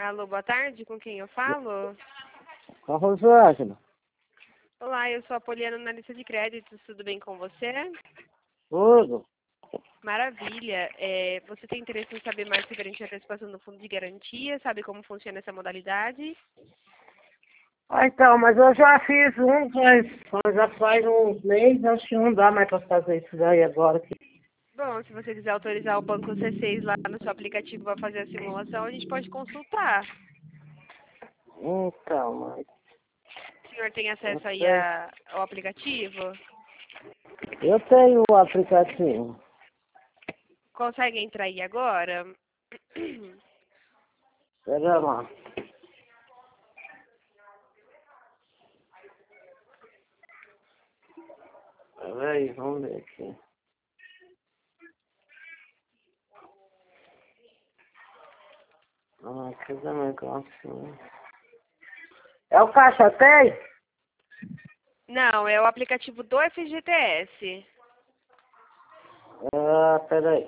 Alô, boa tarde, com quem eu falo? Com a Rosângela. Olá, eu sou a Poliana, analista de créditos, tudo bem com você? Tudo. Maravilha. Você tem interesse em saber mais referente à antecipação do fundo de garantia? Sabe como funciona essa modalidade? Então, mas eu já fiz já faz uns meses, acho que não dá mais para fazer isso daí agora. Bom, se você quiser autorizar o Banco C6 lá no seu aplicativo para fazer a simulação, a gente pode consultar. Então, mas O senhor tem não acesso aí sei. ao aplicativo? Eu tenho o aplicativo. Consegue entrar aí agora? Pera lá. Peraí, vamos ver aqui. Cadê meu negócio? É o Caixa Tem? Não, é o aplicativo do FGTS. Ah, peraí.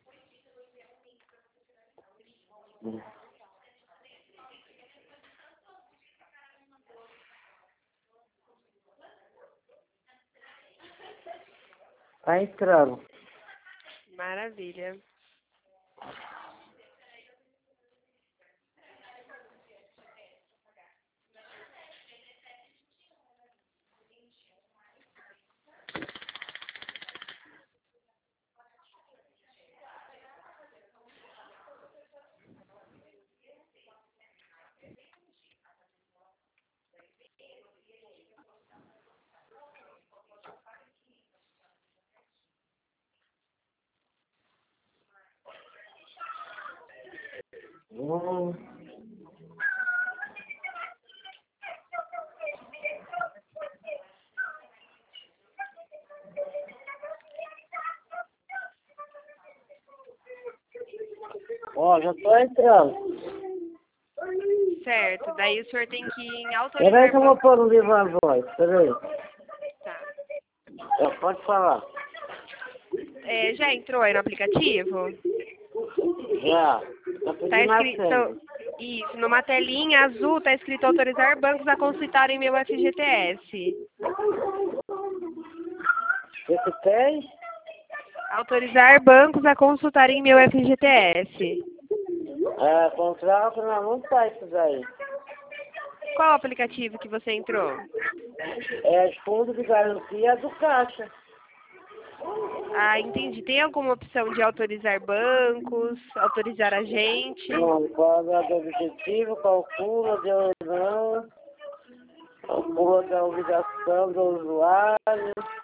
Tá entrando. Maravilha. Hum. Ó, já tô entrando. Certo, daí o senhor tem que Peraí autorizar que eu vou pôr o livro à voz. Peraí. Tá. Pode falar. Já entrou aí no aplicativo? Já. Tá Tá pedindo a escrito. senha. Isso, numa telinha azul tá escrito autorizar bancos a consultarem meu FGTS. Você tem? Autorizar bancos a consultarem meu FGTS. Contrato não tá isso daí. Qual aplicativo que você entrou? É fundo de garantia do Caixa. Ah, entendi. Tem alguma opção de autorizar bancos, autorizar agente? Não, quadro do objetivo, calcula de não, calcula da obrigação do usuário.